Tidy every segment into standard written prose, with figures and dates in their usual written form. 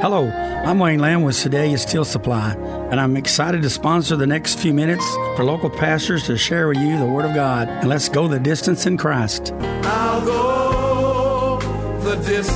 Hello, I'm Wayne Lamb with Sedalia Steel Supply, and I'm excited to sponsor the next few minutes for local pastors to share with you the Word of God. And let's go the distance in Christ. I'll go the distance.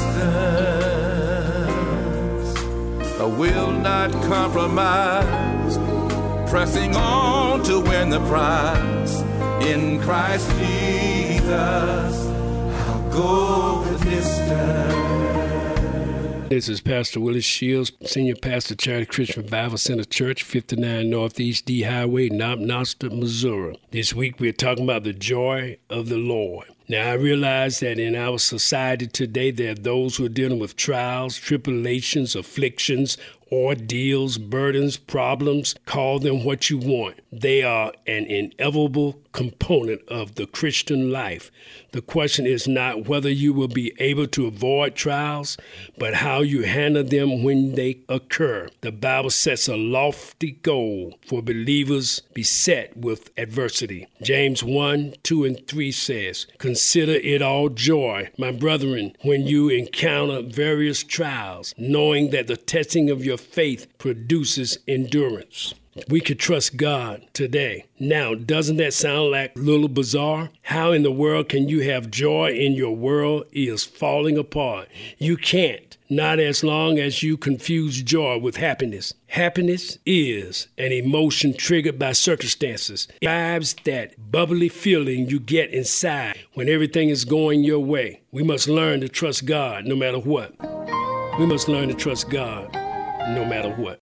I will not compromise, pressing on to win the prize. In Christ Jesus, I'll go the distance. This is Pastor Willis Shields, Senior Pastor, Charity Christian Revival Center Church, 59 Northeast D Highway, Nosta, Missouri. This week we're talking about the joy of the Lord. Now, I realize that in our society today, there are those who are dealing with trials, tribulations, afflictions, ordeals, burdens, problems. Call them what you want. They are an inevitable component of the Christian life. The question is not whether you will be able to avoid trials, but how you handle them when they occur. The Bible sets a lofty goal for believers beset with adversity. James 1, 2, and 3 says, "Consider it all joy, my brethren, when you encounter various trials, knowing that the testing of your faith produces endurance." We could trust God today. Now, doesn't that sound like a little bizarre? How in the world can you have joy in your world is falling apart? You can't, not as long as you confuse joy with happiness. Happiness is an emotion triggered by circumstances. It describes that bubbly feeling you get inside when everything is going your way. We must learn to trust God no matter what. We must learn to trust God no matter what.